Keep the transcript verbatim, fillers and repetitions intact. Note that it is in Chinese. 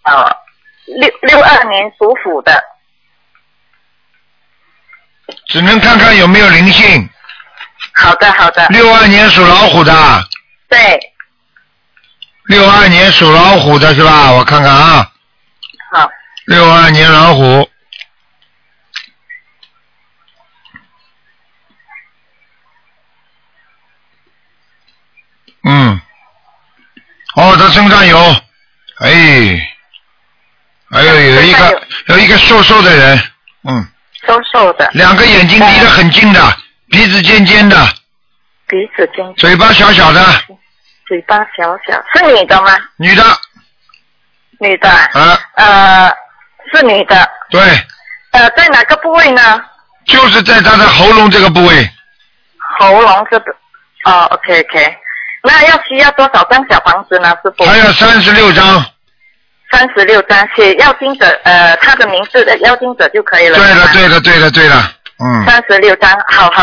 呃，六六二年属虎的。 只能看看有没有灵性。 好的好的。 六二年属老虎的。 对。 六二年属老虎的是吧？我看看啊。 好。 六二年老虎。嗯。哦，他身上有，哎，还有有一个有一个瘦瘦的人，嗯。 瘦瘦的。 两个眼睛离得很近的，呃、鼻子尖尖的。 鼻子尖尖。 嘴巴小小的。 嘴巴小小，是女的吗？ 女的。 女的。 啊。 呃，是女的。 对。 呃，在哪个部位呢？ 就是在她的喉咙这个部位。 喉咙这个，哦 ，OK OK， 那要需要多少张小房子呢？师傅？ 还有三十六张。 三十六张，写要经者，呃，他的名字的要经者就可以了。 对了，对了，对了，对了，嗯。 三十六张，好好。